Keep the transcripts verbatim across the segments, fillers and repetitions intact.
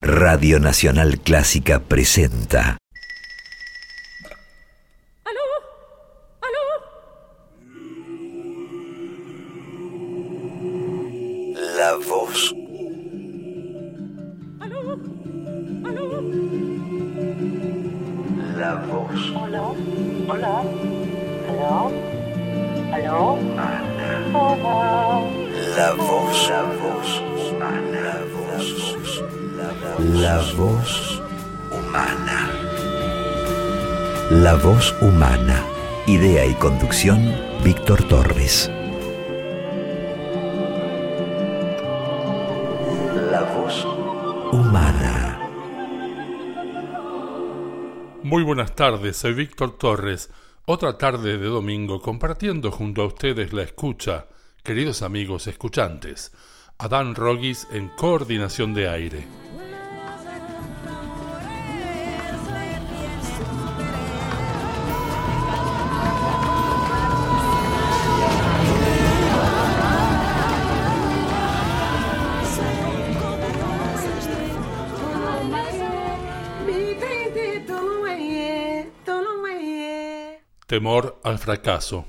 Radio Nacional Clásica presenta. ¿Aló? ¿Aló? La voz. ¿Aló? ¿Aló? La voz. Hola, hola, ¿aló? ¿Aló? Ana. Hola. La voz. La voz. La voz. La voz humana. La voz humana. Idea y conducción, Víctor Torres. La voz humana. Muy buenas tardes, soy Víctor Torres. Otra tarde de domingo compartiendo junto a ustedes la escucha, queridos amigos escuchantes. Adán Rogis en coordinación de aire. Temor al fracaso.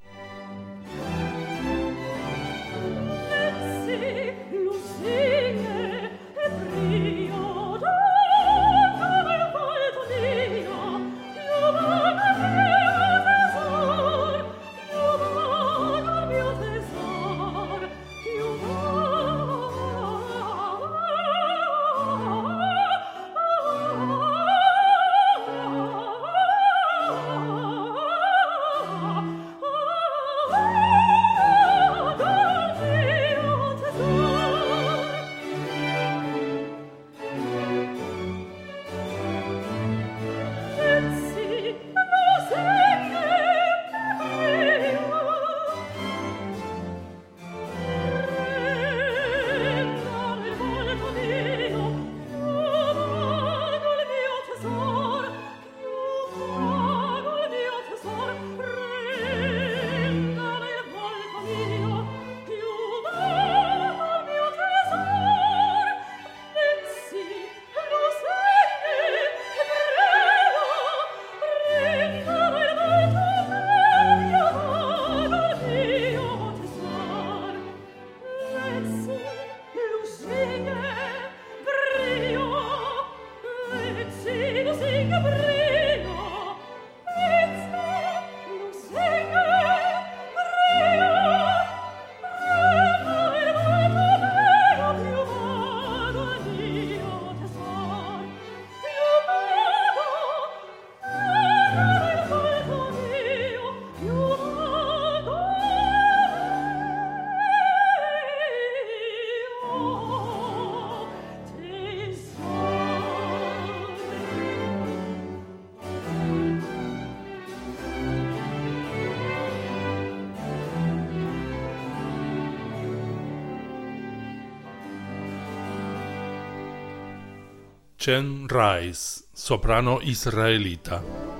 Chen Rice, soprano israelita.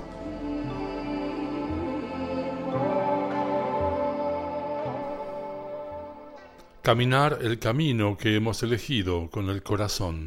Caminar el camino que hemos elegido con el corazón.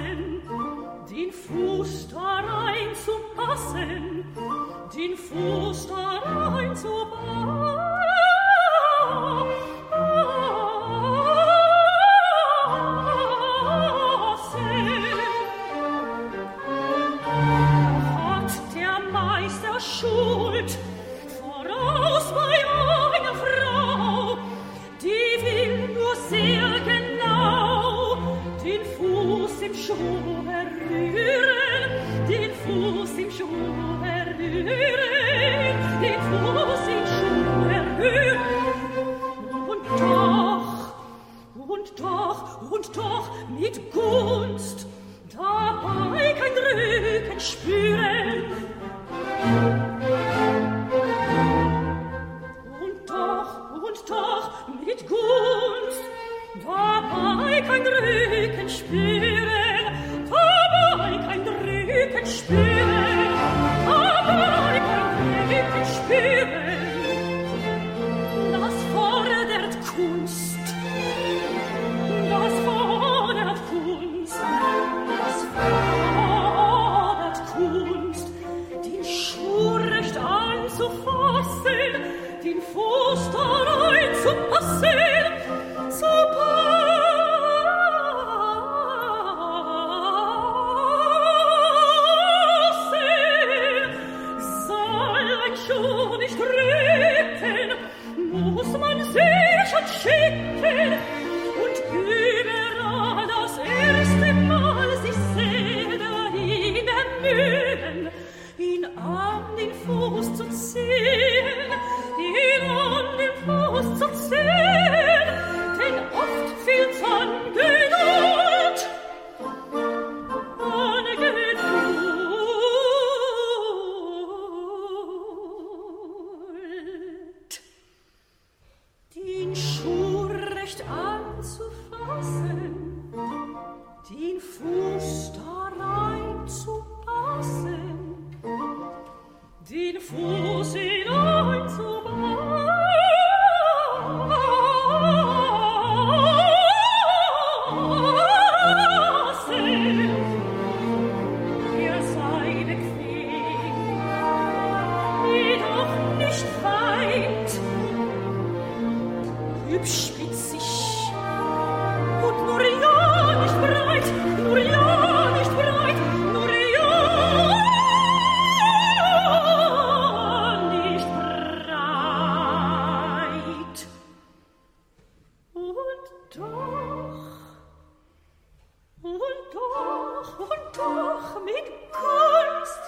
Den Fuß Rücken spüren, dabei kein Rücken spüren, dabei kein Rücken spüren. Das fordert Kunst, das fordert Kunst, das fordert Kunst, den Schuh recht anzufassen, den Fuß da rein zu passen, zu passen. Soll ein Schuh nicht rücken, muss man sich entschicken und überall das erste Mal sich sehr dahin ermühen, ihn an den Fuß zu ziehen, ihn an den Fuß zu ziehen, denn oft fehlt's an Geduld, an Geduld. Den Schuh recht anzufassen, den Fuß da rein zu passen, den Fuß hinein zu passen. Er sei bequem, jedoch nicht weit, hübsch spitzig und nur ja nicht breit, nur ja nicht breit, nur ja nicht breit. Und doch, und doch, und doch mit Kunst.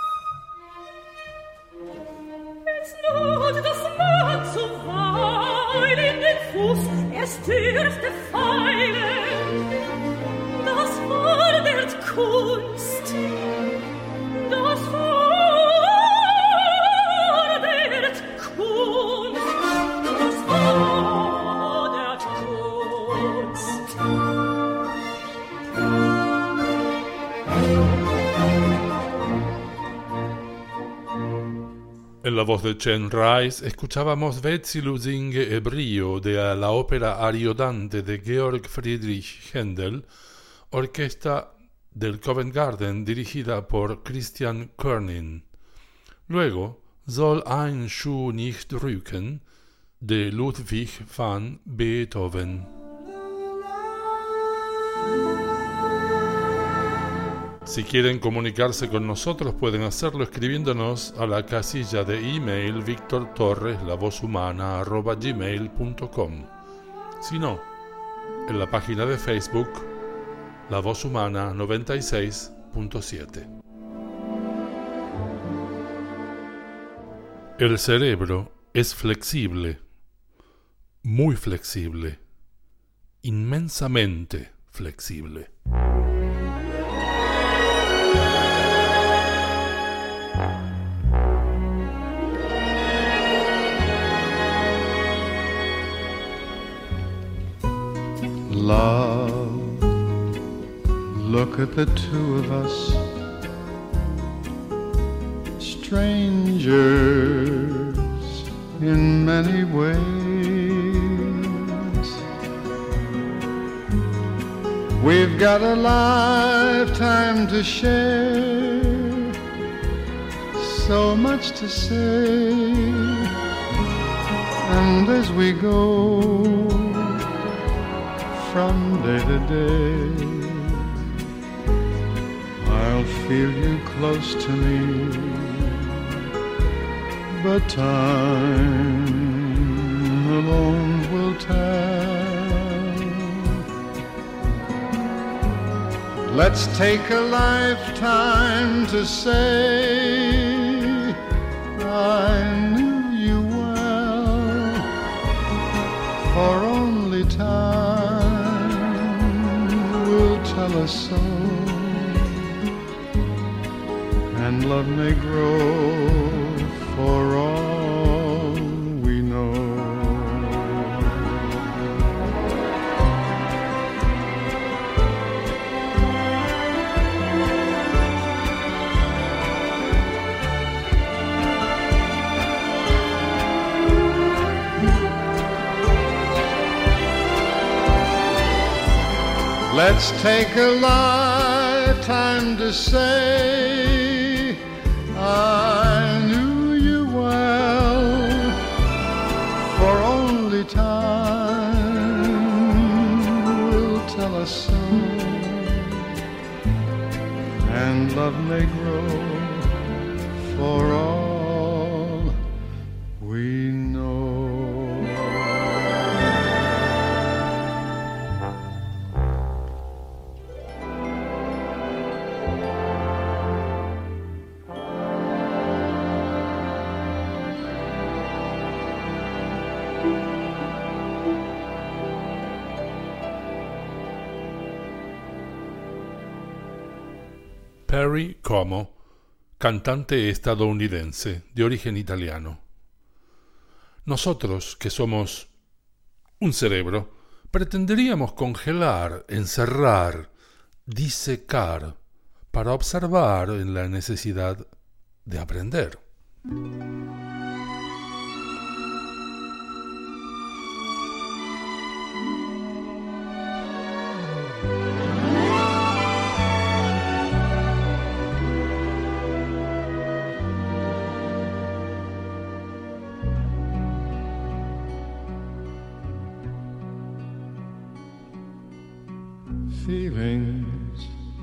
Es not das Mann zu weilen in den Fuß, es dürfte feilen. Das fordert Kunst, das fordert Kunst, das fordert Kunst. En la voz de Chen Rice escuchábamos Vezzi Lusinge e Brio de la ópera Ariodante de Georg Friedrich Händel, orquesta del Covent Garden dirigida por Christian Körning. Luego, Soll ein Schuh nicht rücken de Ludwig van Beethoven. Si quieren comunicarse con nosotros pueden hacerlo escribiéndonos a la casilla de email victor torres la voz humana arroba gmail punto com. Si no, en la página de Facebook La Voz Humana noventa y seis punto siete. El cerebro es flexible, muy flexible, inmensamente flexible. Love, look at the two of us, strangers in many ways. We've got a lifetime to share, so much to say, and as we go from day to day, I'll feel you close to me, but time alone will tell. Let's take a lifetime to say I knew you well, for only time tell us so, and love may grow for all we know. Let's take a lifetime to say I knew you well, for only time will tell us so, and love may grow for all we know. Perry Como, cantante estadounidense de origen italiano. Nosotros, que somos un cerebro, pretenderíamos congelar, encerrar, disecar, para observar en la necesidad de aprender. Feelings,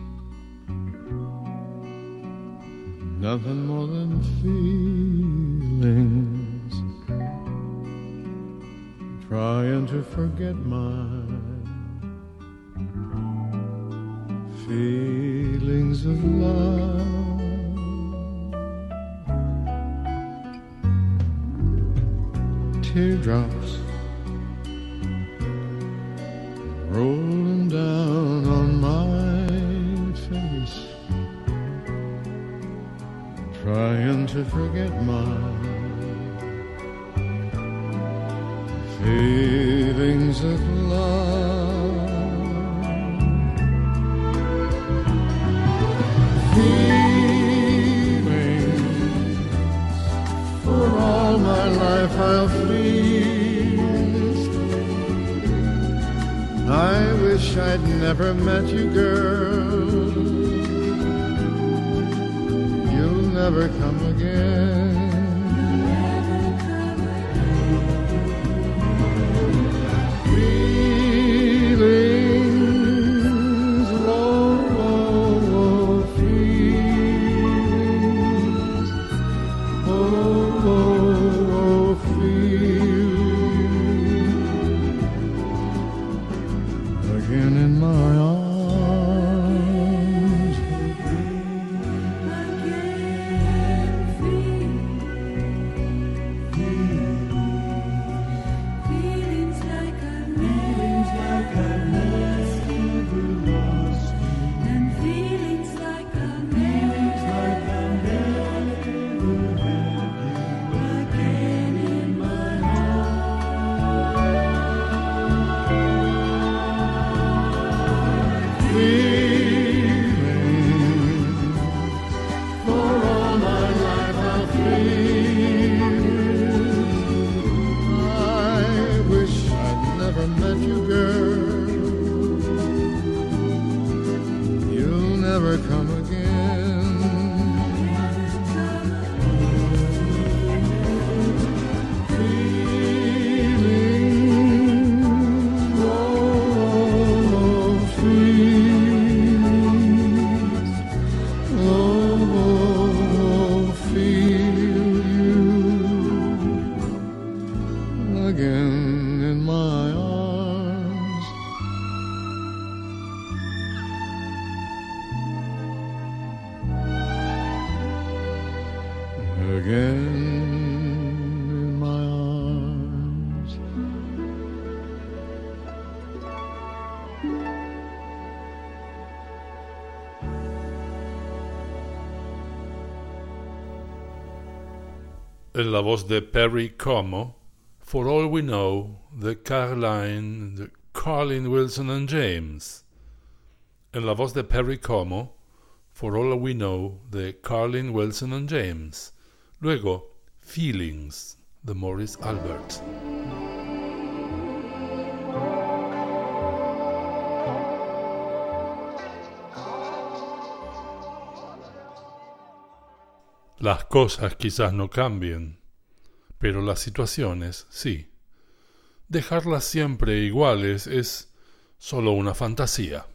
nothing more than feelings, trying to forget mine, feelings of love, teardrops rolling down on my face, trying to forget my feelings of love, feelings for all my life I'll feel. I wish I'd never met you, girl. You'll never come again. Feelings, oh, oh, oh, feelings, oh, oh, oh, feelings. Again in my arms, Again, feelings, feelings like I've never lost you, and feelings like I've never had you. Again in my heart. feelings for all my life I'll feel. I wish I'd never met you, girl. You'll never come again. Feelings, oh, oh, feelings, oh, oh, feel you again in my arms. Again in my arms. En la voz de Perry Como, For All We Know, de Caroline, de Colin Wilson and James. En la voz de Perry Como, For All We Know, de Colin Wilson and James. Luego, Feelings, de Maurice Albert. Las cosas quizás no cambien, pero las situaciones sí. Dejarlas siempre iguales es solo una fantasía.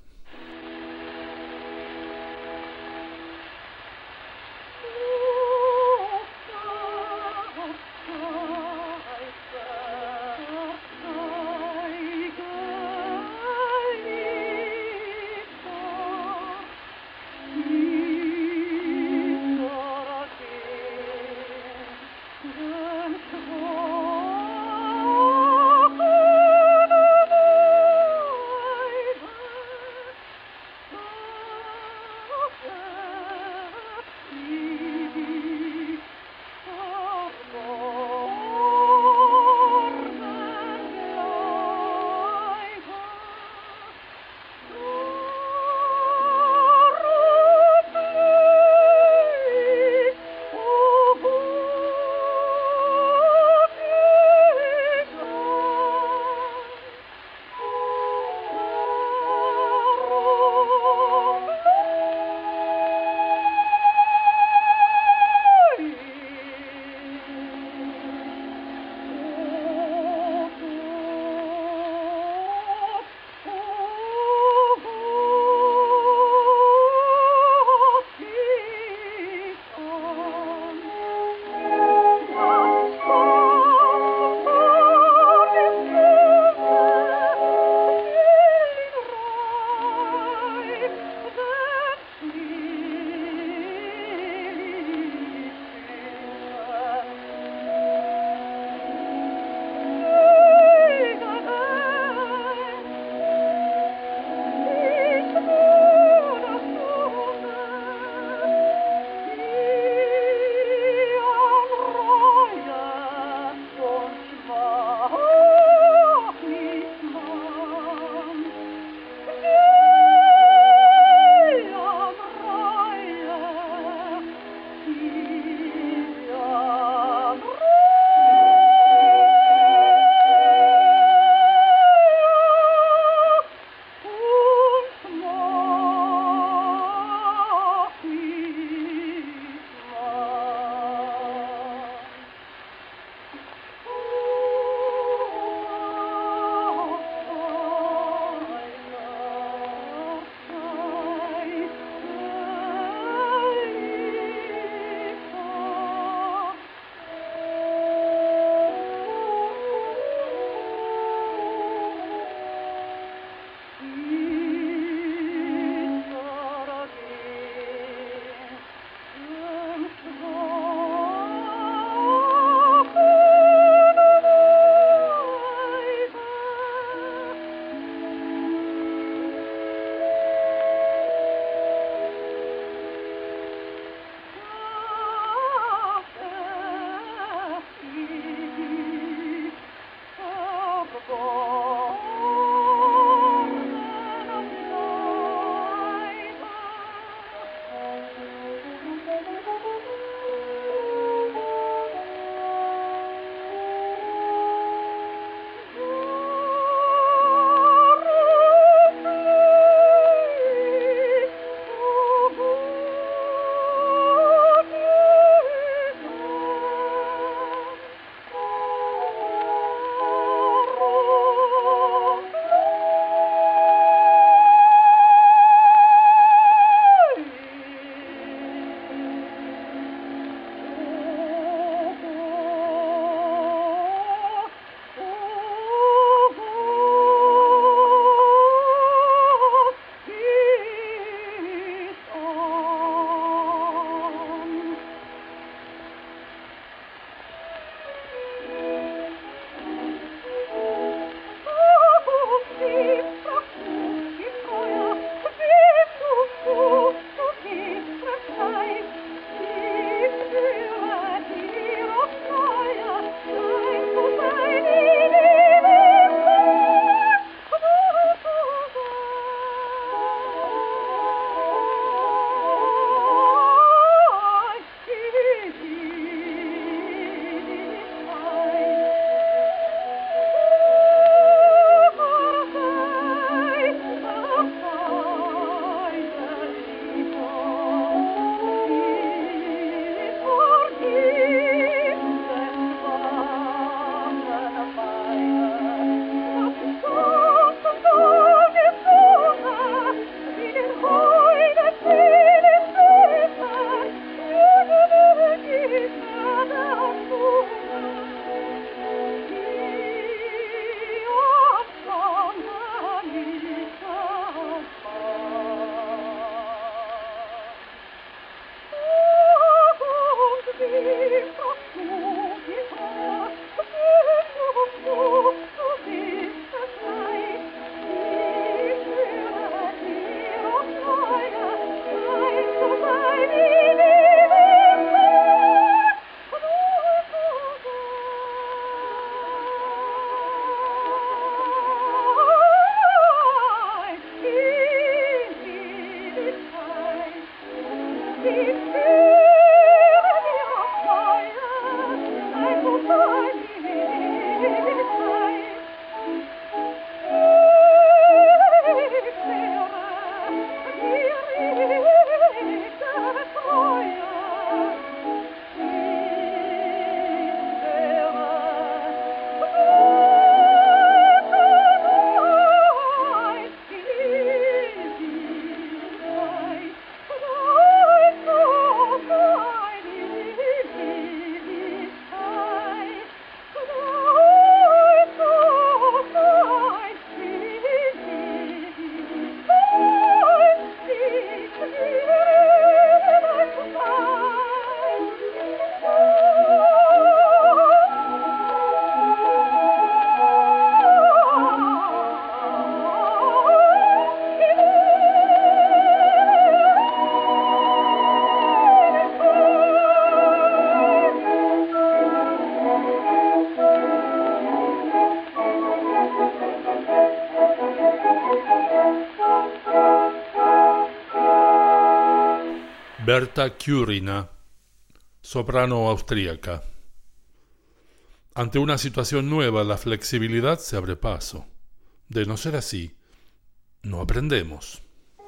Berta Kurina, soprano austríaca. Ante una situación nueva, la flexibilidad se abre paso. De no ser así, no aprendemos.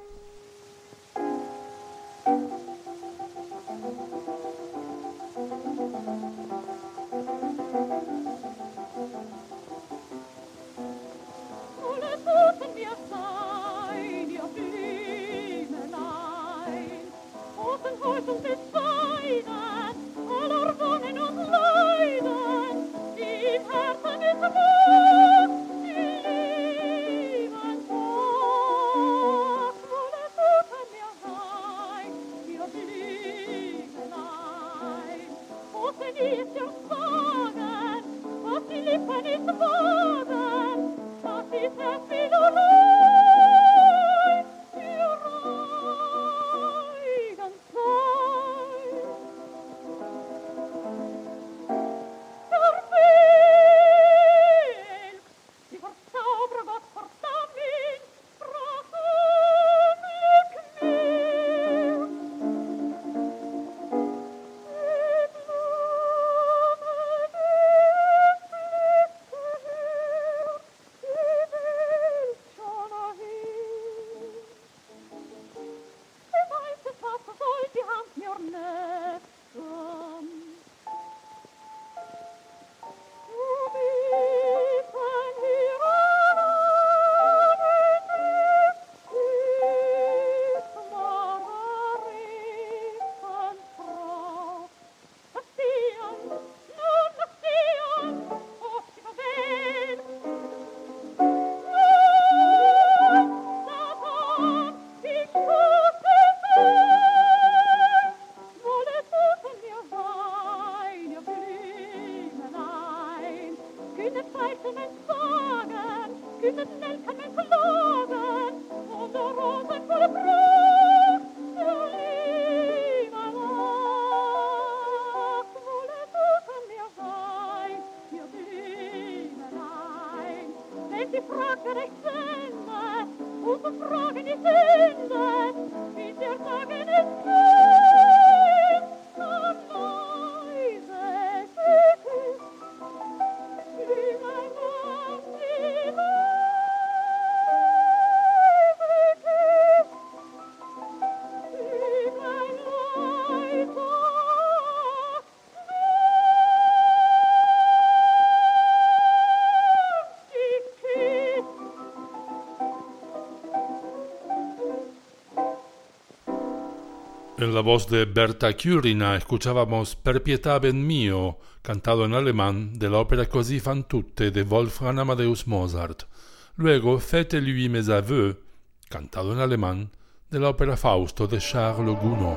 En la voz de Berta Kurina escuchábamos Per pietà ben mio, cantado en alemán, de la ópera Così fan tutte de Wolfgang Amadeus Mozart. Luego Faites-lui mes aveux, cantado en alemán, de la ópera Fausto de Charles Gounod.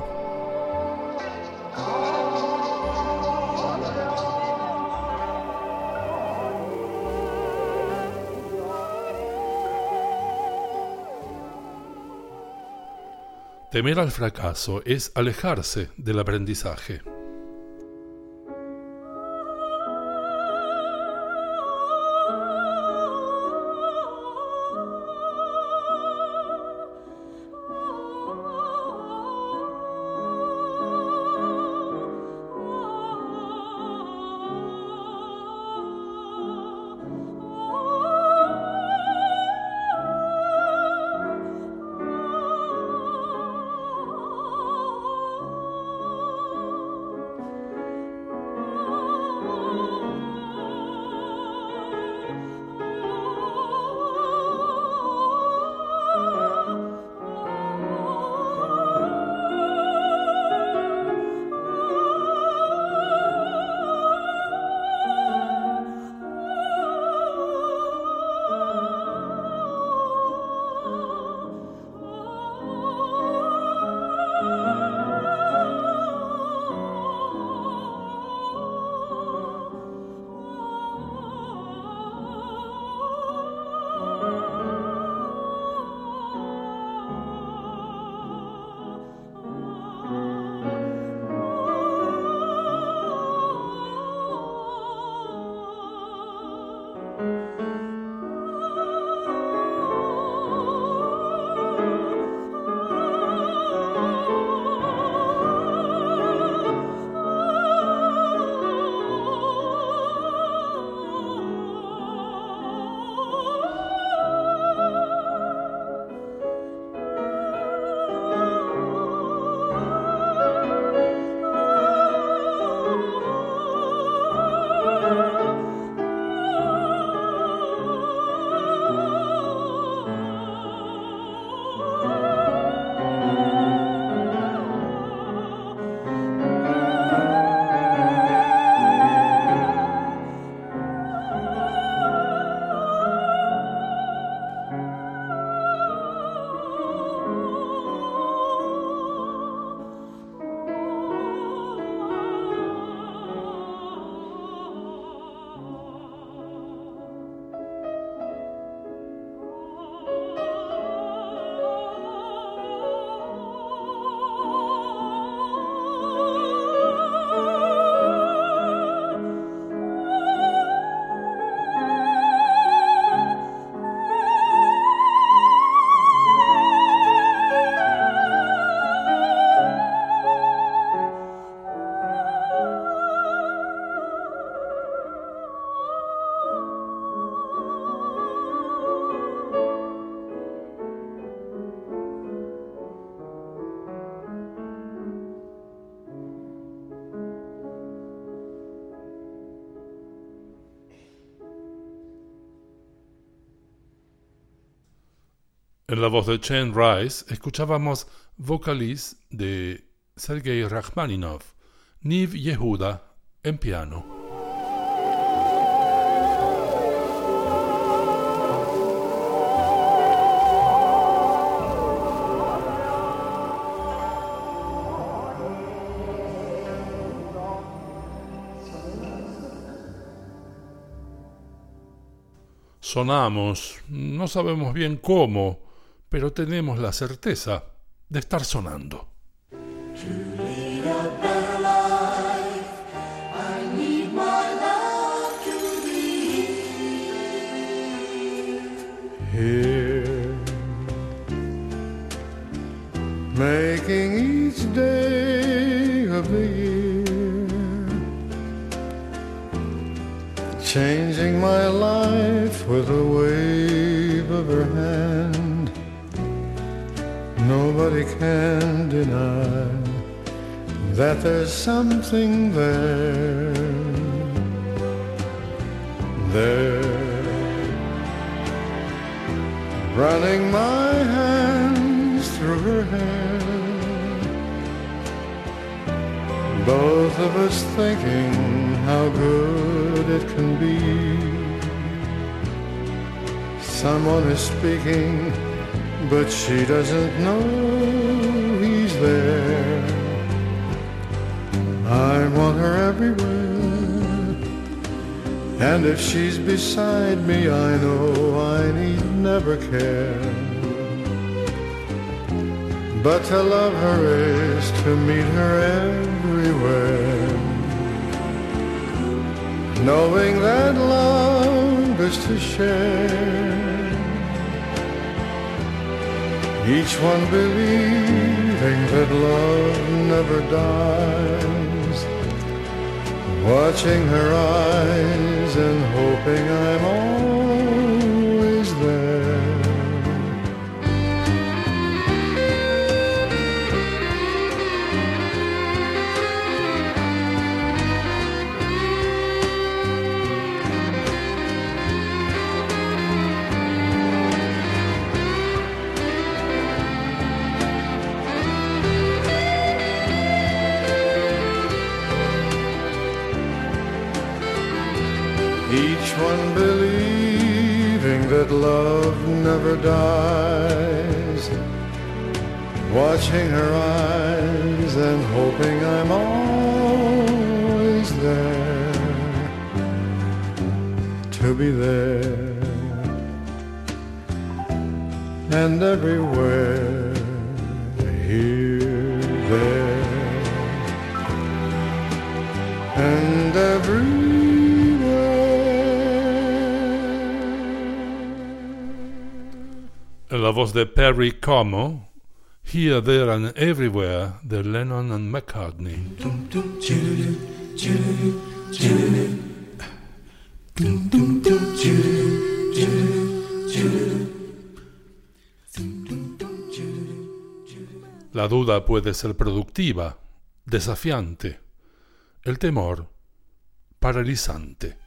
Temer al fracaso es alejarse del aprendizaje. En la voz de Chen Rice escuchábamos Vocalist de Sergei Rachmaninov, Niv Yehuda en piano. Sonamos, no sabemos bien cómo, pero tenemos la certeza de estar sonando. Here, making each day of the year, changing my life with a wave of her hand. Nobody can deny that there's something there, there, running my hands through her hair, both of us thinking how good it can be. Someone is speaking, but she doesn't know he's there. I want her everywhere, and if she's beside me, I know I need never care. But to love her is to meet her everywhere, knowing that love is to share, each one believing that love never dies, watching her eyes and hoping I'm always there. Each one believing that love never dies, watching her eyes and hoping I'm always there, to be there and everywhere, here, there, and everywhere. La voz de Perry Como, Here, There and Everywhere, de Lennon and McCartney. La duda puede ser productiva, desafiante, el temor paralizante.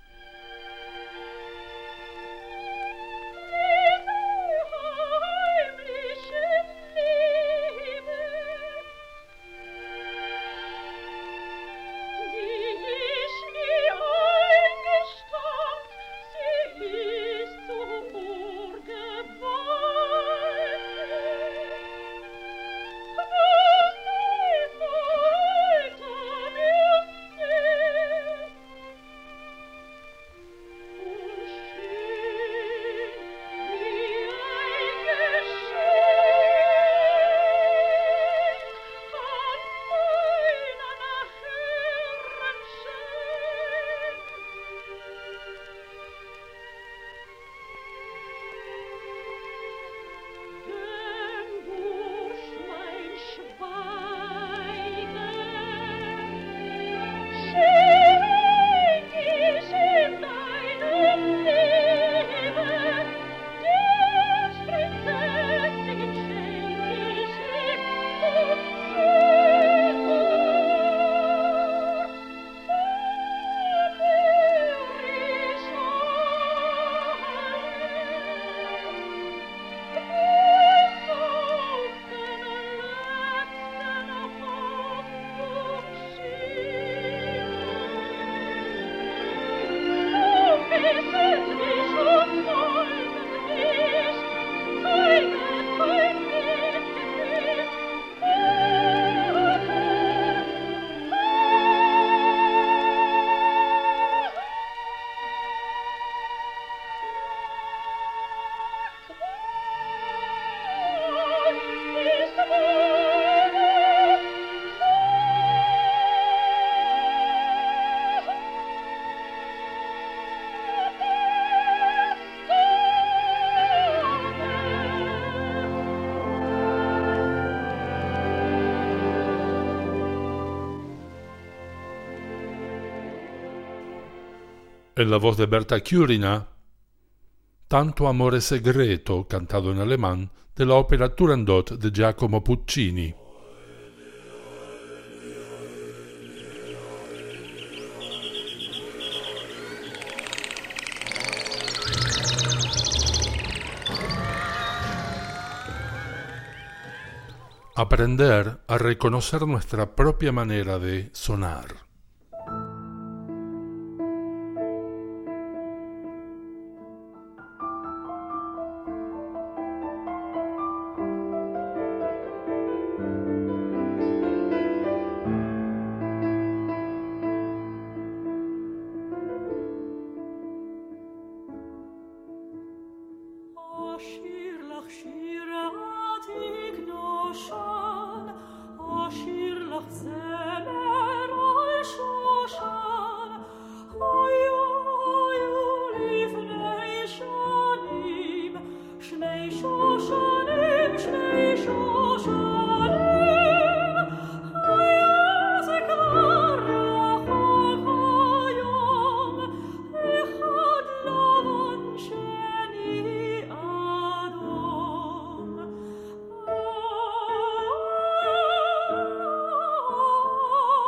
En la voz de Berta Kurina, Tanto amore segreto, cantado en alemán, de la ópera Turandot de Giacomo Puccini. Aprender a reconocer nuestra propia manera de sonar. Oh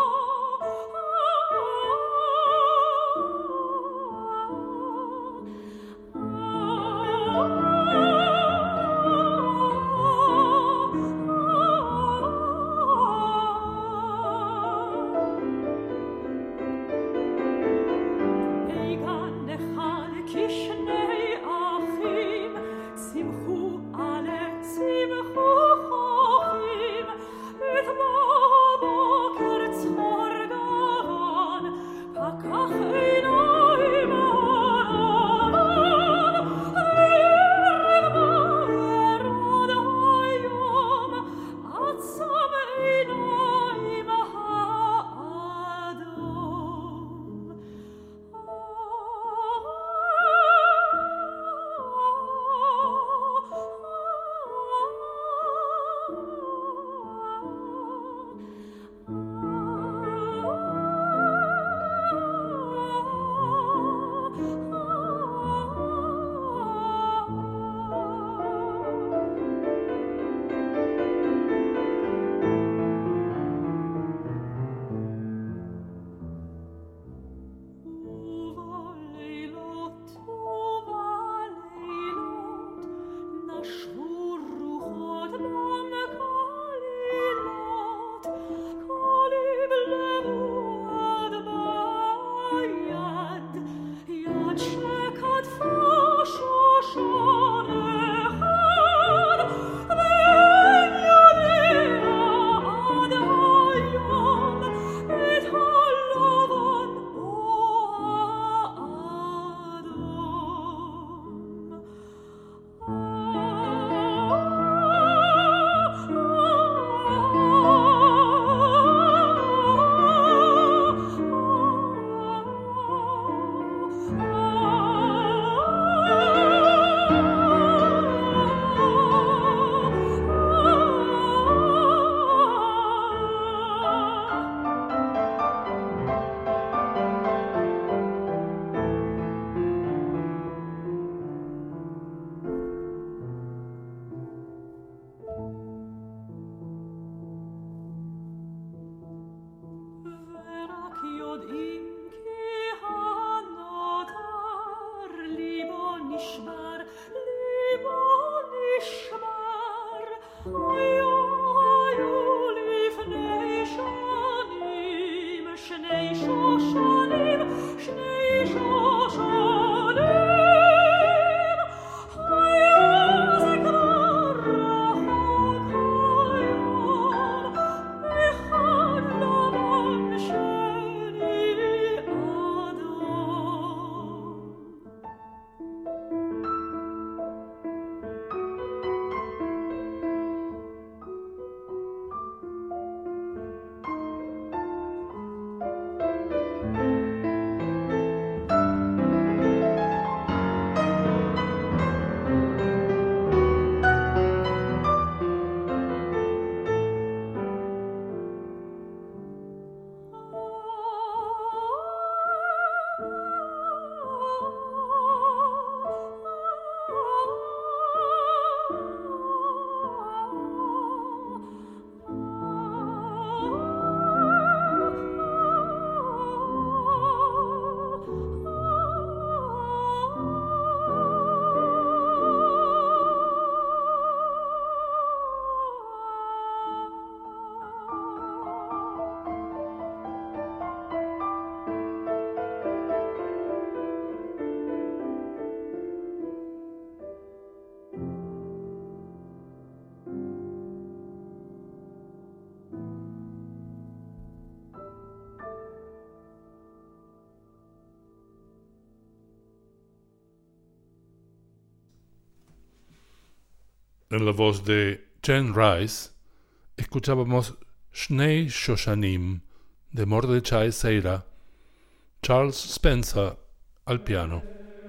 En la voz de Jane Rice, escuchábamos Shnei Shoshanim de Mordechai Zeira, Charles Spencer al piano.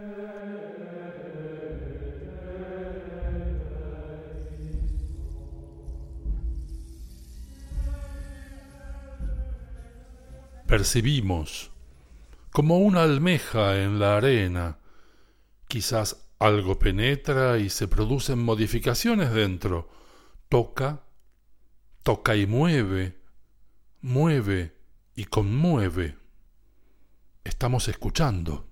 Percibimos, como una almeja en la arena, quizás algo penetra y se producen modificaciones dentro. Toca, toca y mueve, mueve y conmueve. Estamos escuchando.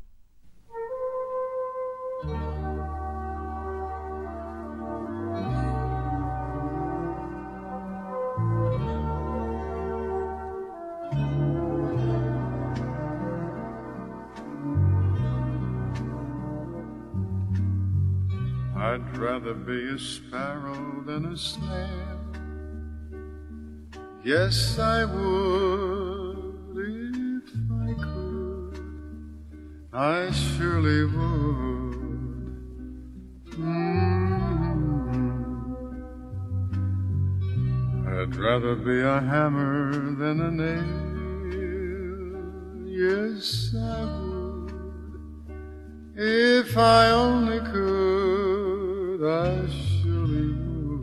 I'd rather be a sparrow than a snail. Yes, I would if I could. I surely would. Mm-hmm. I'd rather be a hammer than a nail. Yes, I would. If I only could, I surely would.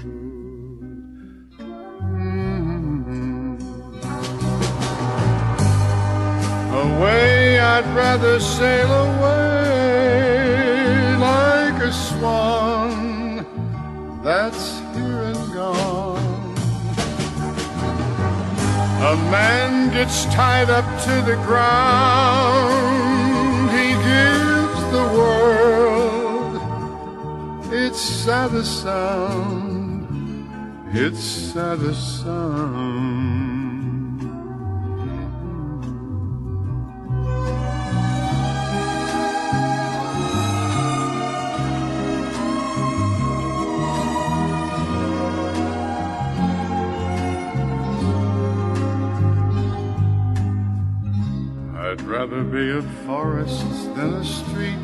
Mm-hmm. Away, I'd rather sail away like a swan that's here and gone. A man gets tied up to the ground, he gives the world its saddest sound, its saddest sound. I'd rather be a forest than a street.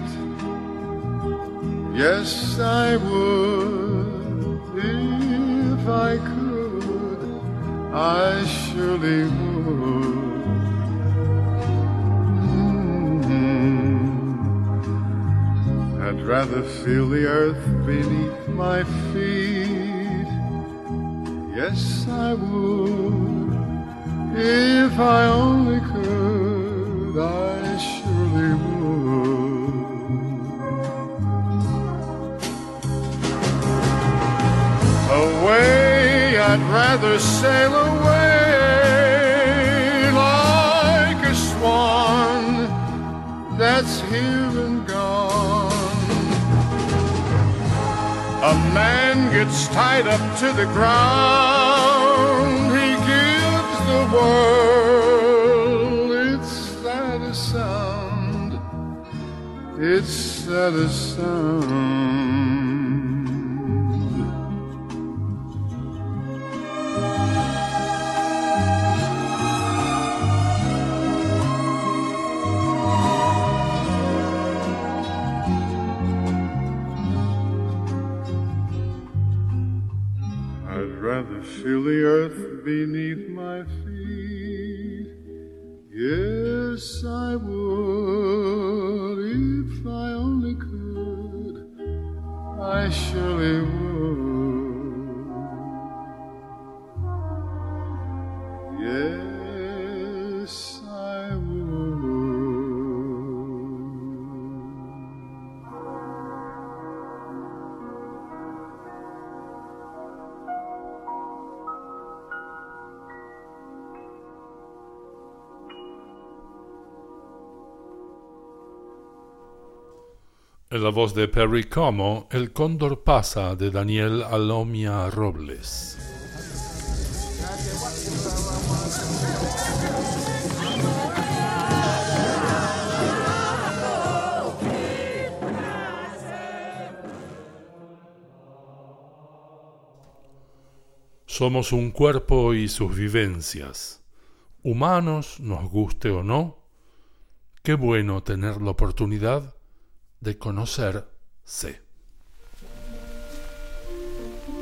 Yes, I would, if I could, I surely would. Mm-hmm. I'd rather feel the earth beneath my feet. Yes, I would, if I only could, I surely would. Away, I'd rather sail away like a swan that's here and gone. A man gets tied up to the ground, he gives the world its saddest sound, its saddest sound. I'd rather feel the earth beneath my feet. Yes, I would, if I only could, I surely would. Yes, I would. En la voz de Perry Como, El cóndor pasa, de Daniel Alomia Robles. Somos un cuerpo y sus vivencias. Humanos, nos guste o no, qué bueno tener la oportunidad de conocerse.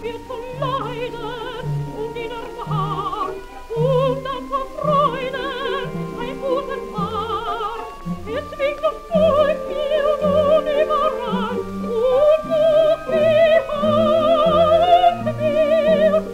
wird von Leiden und in Erfahrung und dann von Freude ein guter Paar. Es winkt und folgt mir nun überall und sucht die Hand mir und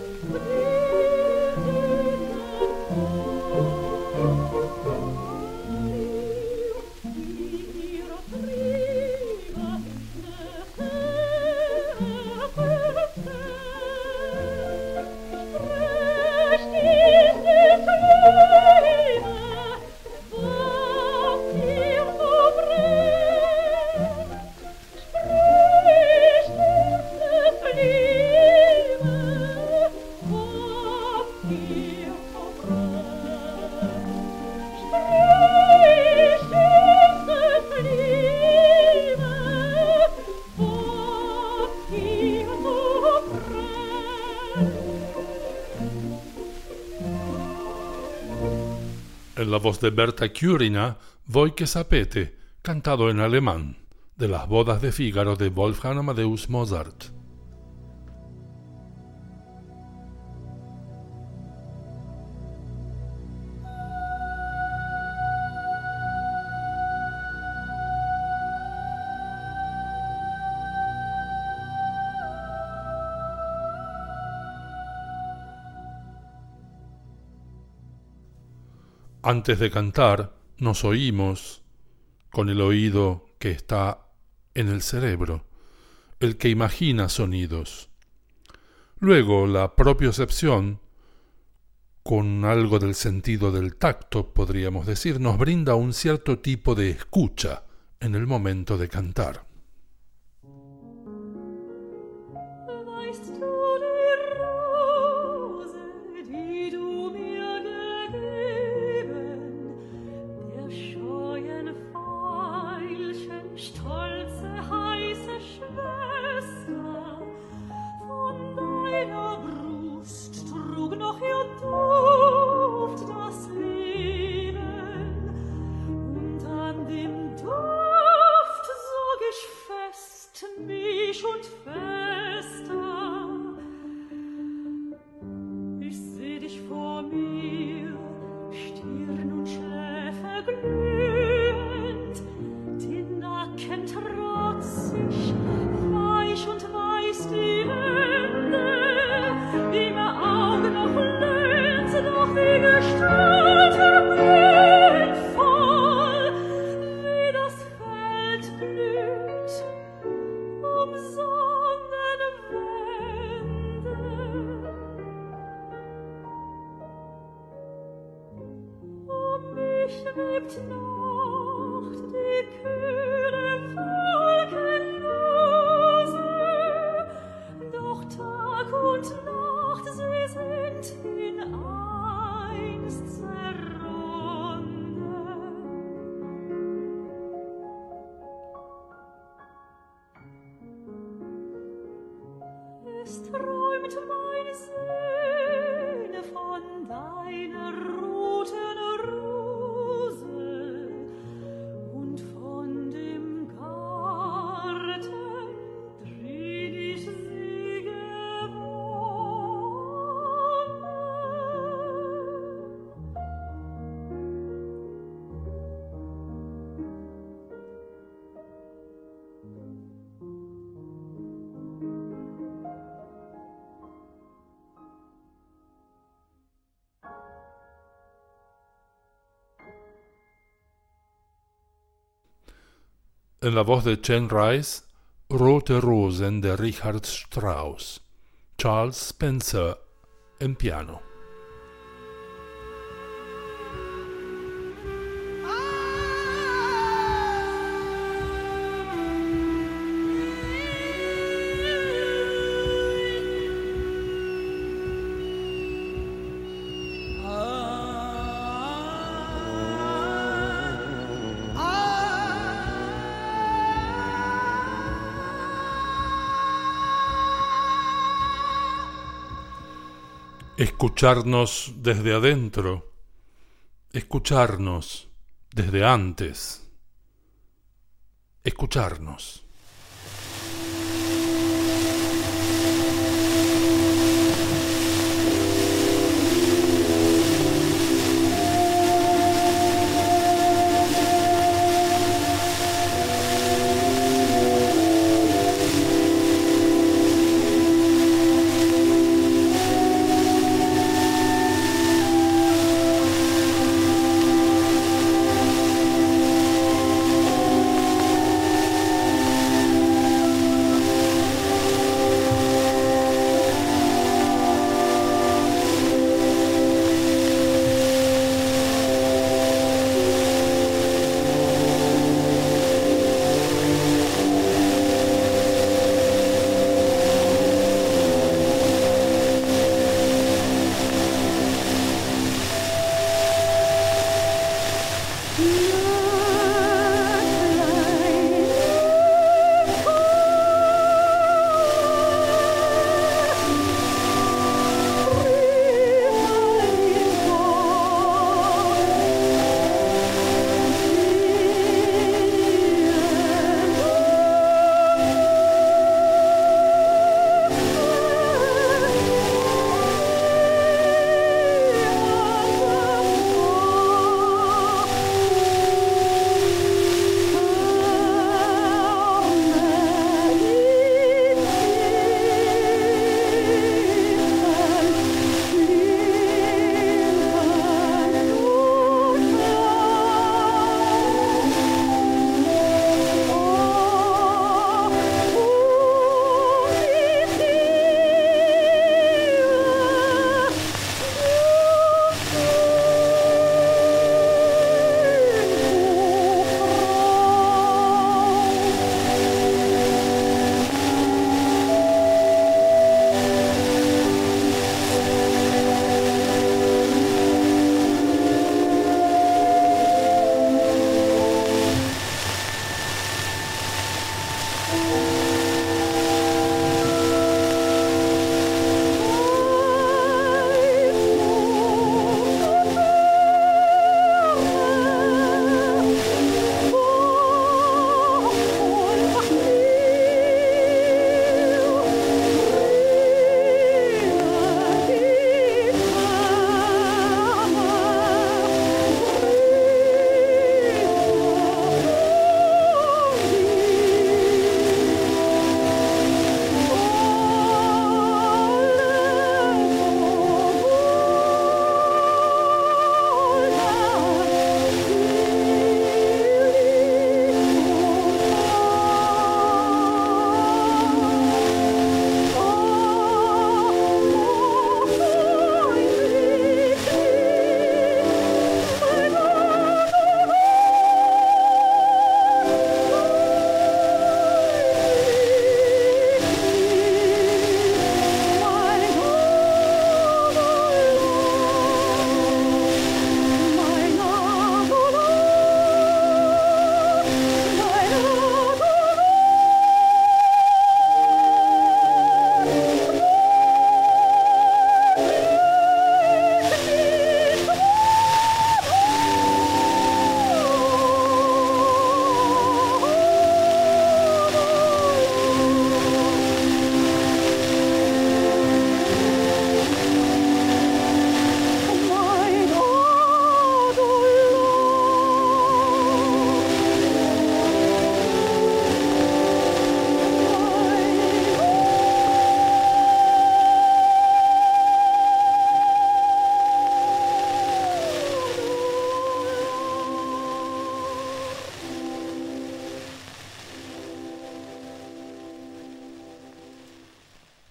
en la voz de Berta Kurina, Voi che sapete, cantado en alemán, de las bodas de Fígaro de Wolfgang Amadeus Mozart. Antes de cantar, nos oímos con el oído que está en el cerebro, el que imagina sonidos. Luego, la propiocepción, con algo del sentido del tacto, podríamos decir, nos brinda un cierto tipo de escucha en el momento de cantar. En la voz de Chen Rice, Rote Rosen de Richard Strauss, Charles Spencer en piano. Escucharnos desde adentro, escucharnos desde antes, escucharnos.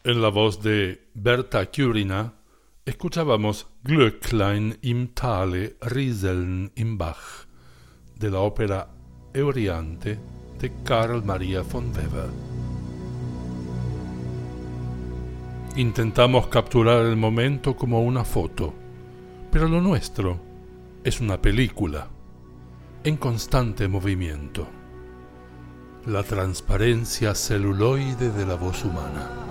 En la voz de Berta Kurina escuchábamos Glöcklein im Tale rieseln im Bach, de la ópera Euryante de Carl Maria von Weber. Intentamos capturar el momento como una foto, pero lo nuestro es una película en constante movimiento. La transparencia celuloide de la voz humana.